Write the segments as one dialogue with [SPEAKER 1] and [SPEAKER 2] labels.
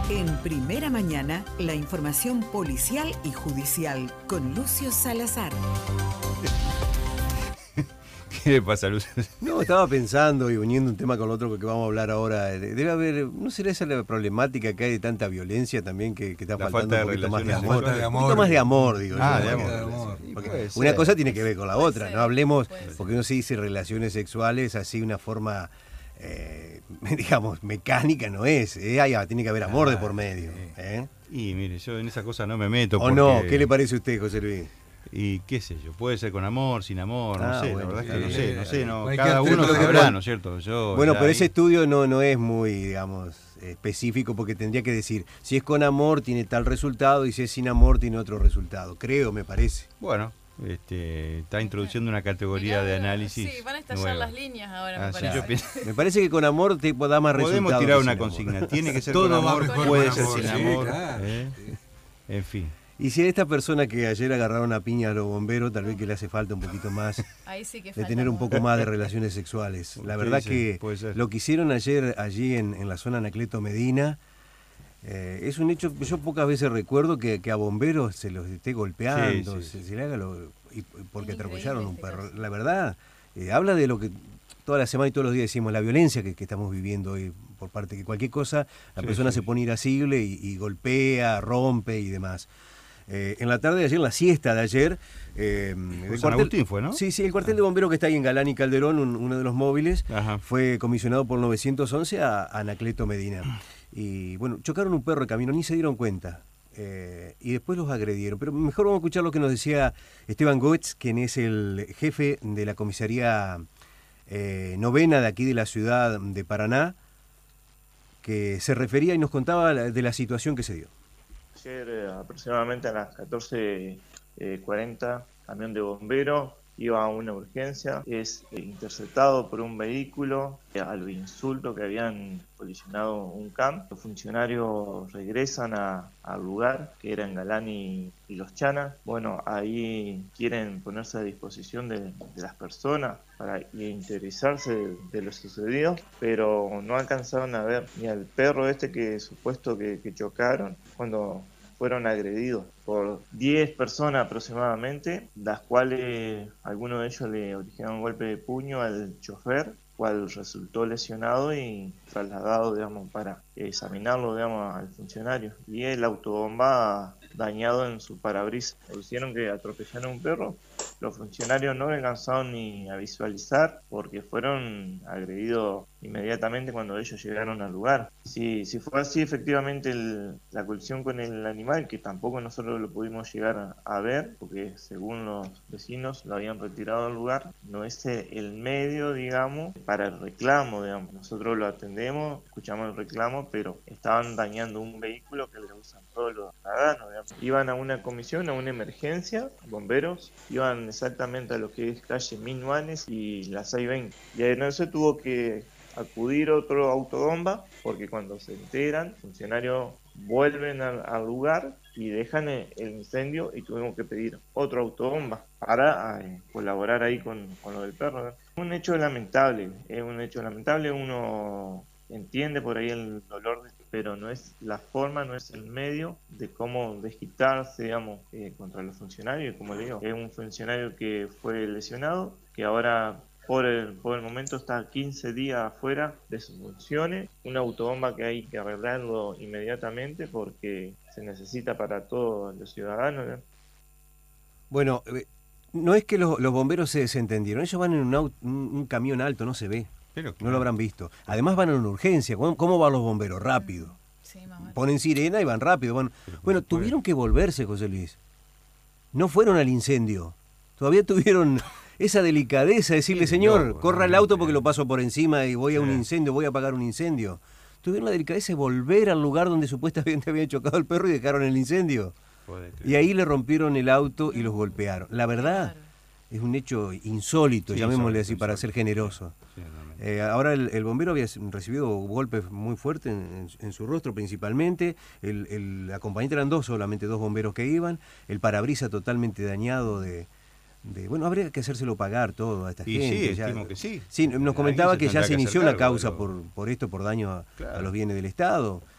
[SPEAKER 1] En Primera Mañana, la información policial y judicial con Lucio Salazar.
[SPEAKER 2] ¿Qué le pasa, Lucio?
[SPEAKER 3] No, estaba pensando y uniendo un tema con otro que vamos a hablar ahora. Debe haber, ¿no será esa la problemática que hay de tanta violencia también que está
[SPEAKER 2] La
[SPEAKER 3] faltando
[SPEAKER 2] falta de
[SPEAKER 3] un poquito más de
[SPEAKER 2] relaciones,
[SPEAKER 3] amor?
[SPEAKER 2] falta de
[SPEAKER 3] Un poquito más de amor, digo.
[SPEAKER 2] Ah,
[SPEAKER 3] yo,
[SPEAKER 2] de
[SPEAKER 3] porque-
[SPEAKER 2] amor.
[SPEAKER 3] porque
[SPEAKER 2] Puede
[SPEAKER 3] una
[SPEAKER 2] ser.
[SPEAKER 3] cosa tiene que ver con la otra.
[SPEAKER 4] ser,
[SPEAKER 3] No hablemos,
[SPEAKER 4] puede ser.
[SPEAKER 3] porque uno se dice relaciones sexuales así, una forma, digamos, mecánica no es. Tiene que haber amor de por medio. ¿Eh?
[SPEAKER 2] Y mire, yo en esa cosa no me meto.
[SPEAKER 3] ¿O no? ¿Qué le parece a usted, José Luis?
[SPEAKER 2] Y qué sé yo, puede ser con amor, sin amor, no sé,
[SPEAKER 3] bueno,
[SPEAKER 2] la verdad es que
[SPEAKER 3] bien.
[SPEAKER 2] no sé,
[SPEAKER 5] Cualquier
[SPEAKER 2] cada uno
[SPEAKER 5] tipo de
[SPEAKER 2] sabrá,
[SPEAKER 5] amor.
[SPEAKER 2] ¿no es cierto? Yo
[SPEAKER 3] Bueno,
[SPEAKER 2] ya
[SPEAKER 3] pero
[SPEAKER 2] ahí-
[SPEAKER 3] ese estudio no es muy, digamos, específico porque tendría que decir, si es con amor tiene tal resultado y si es sin amor tiene otro resultado. Creo, me parece.
[SPEAKER 2] Bueno, está introduciendo una categoría de análisis.
[SPEAKER 4] Sí, van a estallar
[SPEAKER 2] nueva.
[SPEAKER 4] las líneas ahora, me
[SPEAKER 2] Ah, sí,
[SPEAKER 4] parece.
[SPEAKER 2] yo pienso-
[SPEAKER 3] Me parece que con amor te da más resultados.
[SPEAKER 2] Podemos tirar
[SPEAKER 3] que
[SPEAKER 2] una
[SPEAKER 3] sin amor.
[SPEAKER 2] consigna, tiene que ser
[SPEAKER 5] Todo
[SPEAKER 2] con
[SPEAKER 5] va
[SPEAKER 2] amor,
[SPEAKER 5] mejor
[SPEAKER 2] puede
[SPEAKER 5] con
[SPEAKER 2] ser
[SPEAKER 5] amor,
[SPEAKER 2] sin
[SPEAKER 5] sí,
[SPEAKER 2] amor.
[SPEAKER 5] claro.
[SPEAKER 2] En fin.
[SPEAKER 3] Y si a esta persona que ayer agarraron a piña a los bomberos, tal vez que le hace falta un poquito más
[SPEAKER 4] Ahí sí que
[SPEAKER 3] de
[SPEAKER 4] falta
[SPEAKER 3] tener un
[SPEAKER 4] amor.
[SPEAKER 3] poco más de relaciones sexuales. La
[SPEAKER 2] ¿Qué
[SPEAKER 3] verdad
[SPEAKER 2] dice?
[SPEAKER 3] que
[SPEAKER 2] Puede ser.
[SPEAKER 3] lo que hicieron ayer allí en la zona Anacleto Medina es un hecho que yo pocas veces recuerdo que a bomberos se los esté golpeando,
[SPEAKER 2] Sí, sí.
[SPEAKER 3] se le haga porque
[SPEAKER 4] Es
[SPEAKER 3] atropellaron un
[SPEAKER 4] increíble
[SPEAKER 3] perro.
[SPEAKER 4] este
[SPEAKER 3] La verdad, habla de lo que toda la semana y todos los días decimos, la violencia que estamos viviendo hoy por parte que cualquier cosa, la
[SPEAKER 2] Sí,
[SPEAKER 3] persona
[SPEAKER 2] sí.
[SPEAKER 3] se pone irascible y golpea, rompe y demás. En la tarde de ayer, en la siesta de ayer, el
[SPEAKER 2] San Agustín fue, ¿no?
[SPEAKER 3] Sí, el cuartel de bomberos que está ahí en Galán y Calderón, uno de los móviles,
[SPEAKER 2] Ajá.
[SPEAKER 3] fue comisionado por 911 a Anacleto Medina. Y bueno, chocaron un perro de camino, ni se dieron cuenta. Y después los agredieron. Pero mejor vamos a escuchar lo que nos decía Esteban Goetz, quien es el jefe de la comisaría novena de aquí de la ciudad de Paraná, que se refería y nos contaba de la situación que se dio.
[SPEAKER 6] Ayer aproximadamente a las 14:40, camión de bomberos iba a una urgencia, es interceptado por un vehículo, al insulto que habían colisionado un CAM. Los funcionarios regresan al lugar, que era en Galán y Los Chanas. Bueno, ahí quieren ponerse a disposición de las personas para interesarse de lo sucedido, pero no alcanzaron a ver ni al perro que supuesto que chocaron cuando fueron agredidos por 10 personas aproximadamente, las cuales algunos de ellos le originaron un golpe de puño al chofer, cual resultó lesionado y trasladado, digamos, para examinarlo, digamos, al funcionario. Y el autobomba dañado en su parabrisas. Hicieron que atropellaron a un perro. Los funcionarios no alcanzaron ni a visualizar porque fueron agredidos inmediatamente cuando ellos llegaron al lugar. Si fue así, efectivamente, la colisión con el animal, que tampoco nosotros lo pudimos llegar a ver, porque según los vecinos lo habían retirado del lugar, no es el medio, digamos, para el reclamo, digamos. Nosotros lo atendemos, escuchamos el reclamo, pero estaban dañando un vehículo que le usan todos los ciudadanos, digamos. Iban a una comisión, a una emergencia, bomberos, iban exactamente a lo que es calle Minuanes y la 620. Y en eso tuvo que acudir otro autobomba, porque cuando se enteran, funcionarios vuelven al lugar y dejan el incendio y tuvimos que pedir otro autobomba para colaborar ahí con lo del perro, ¿no? Un hecho lamentable, es un hecho lamentable, uno entiende por ahí el dolor, pero no es la forma, no es el medio de cómo desquitarse, digamos, contra los funcionarios. Como le digo, es un funcionario que fue lesionado, que ahora por el momento está 15 días afuera de sus funciones. Una autobomba que hay que arreglarlo inmediatamente porque se necesita para todos los ciudadanos, ¿no?
[SPEAKER 3] Bueno, no es que los bomberos se desentendieron, ellos van en un camión alto, no se ve,
[SPEAKER 2] Pero,
[SPEAKER 3] no lo habrán visto. Además van en una urgencia, ¿cómo van los bomberos? Rápido.
[SPEAKER 4] Sí, más o menos.
[SPEAKER 3] Ponen sirena y van rápido. Bueno, tuvieron que volverse, José Luis. No fueron al incendio. Todavía tuvieron esa delicadeza de decirle, señor,
[SPEAKER 2] loco,
[SPEAKER 3] corra el
[SPEAKER 2] realmente.
[SPEAKER 3] auto porque lo paso por encima y voy a un
[SPEAKER 2] Sí.
[SPEAKER 3] incendio, voy a apagar un incendio. Tuvieron la delicadeza de volver al lugar donde supuestamente habían chocado el perro y dejaron el incendio.
[SPEAKER 2] Joder, qué-
[SPEAKER 3] Y ahí le rompieron el auto y los golpearon. La verdad,
[SPEAKER 4] Claro.
[SPEAKER 3] es un hecho insólito,
[SPEAKER 2] Sí,
[SPEAKER 3] llamémosle
[SPEAKER 2] insólito,
[SPEAKER 3] así, para ser
[SPEAKER 2] insólito.
[SPEAKER 3] generoso.
[SPEAKER 2] Sí, realmente.
[SPEAKER 3] Ahora el bombero había recibido golpes muy fuertes en su rostro principalmente. El acompañante eran solamente dos bomberos que iban. El parabrisas totalmente dañado bueno, habría que hacérselo pagar todo a esta
[SPEAKER 2] Y
[SPEAKER 3] gente.
[SPEAKER 2] sí,
[SPEAKER 3] ya.
[SPEAKER 2] estimo que sí.
[SPEAKER 3] Sí, nos
[SPEAKER 2] Alguien
[SPEAKER 3] comentaba
[SPEAKER 2] se
[SPEAKER 3] que ya
[SPEAKER 2] tendrá
[SPEAKER 3] se
[SPEAKER 2] que
[SPEAKER 3] inició
[SPEAKER 2] hacer
[SPEAKER 3] una
[SPEAKER 2] cargo,
[SPEAKER 3] causa
[SPEAKER 2] pero-
[SPEAKER 3] por esto, por daño a
[SPEAKER 2] Claro.
[SPEAKER 3] los bienes del Estado.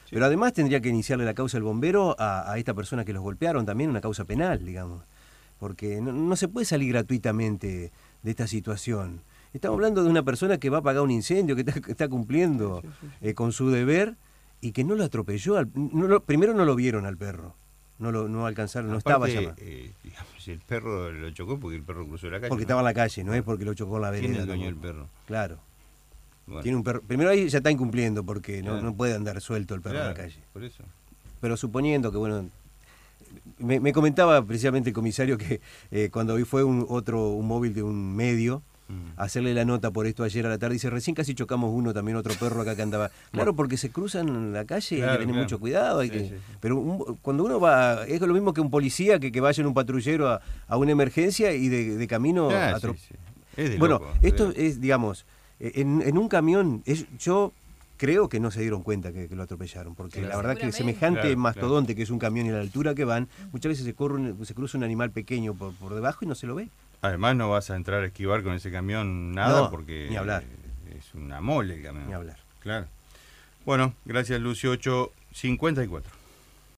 [SPEAKER 3] Pero además tendría que iniciarle la causa el bombero a esta persona que los golpearon, también una causa penal, digamos. Porque no se puede salir gratuitamente de esta situación. Estamos hablando de una persona que va a apagar un incendio, que está cumpliendo con su deber y que no lo atropelló. Primero no lo vieron al perro. No alcanzaron, no estaba llamado.
[SPEAKER 2] Digamos, el perro lo chocó porque el perro cruzó la calle.
[SPEAKER 3] Porque estaba en la calle, no es porque lo chocó en la vereda.
[SPEAKER 2] ¿Quién es el dueño del perro?
[SPEAKER 3] Claro.
[SPEAKER 2] Bueno.
[SPEAKER 3] Tiene un perro. Primero ahí ya está incumpliendo porque no puede andar suelto el perro en la calle.
[SPEAKER 2] Por eso.
[SPEAKER 3] Pero suponiendo que, bueno, me comentaba precisamente el comisario que cuando fue un móvil de un medio a hacerle la nota por esto ayer a la tarde, dice, recién casi chocamos también otro perro acá que andaba. Claro, porque se cruzan en la calle, hay que tener mucho cuidado. Pero cuando uno va, es lo mismo que un policía que vaya en un patrullero a una emergencia y de camino Bueno, esto es, digamos, en un camión, yo creo que no se dieron cuenta que lo atropellaron, porque la verdad que semejante mastodonte que es un camión y la altura que van, muchas veces se cruza un animal pequeño por debajo y no se lo ve.
[SPEAKER 2] Además no vas a entrar a esquivar con ese camión nada,
[SPEAKER 3] no,
[SPEAKER 2] porque
[SPEAKER 3] ni hablar.
[SPEAKER 2] Es una mole el camión.
[SPEAKER 3] Ni hablar.
[SPEAKER 2] Claro. Bueno, gracias Lucio, 8:54.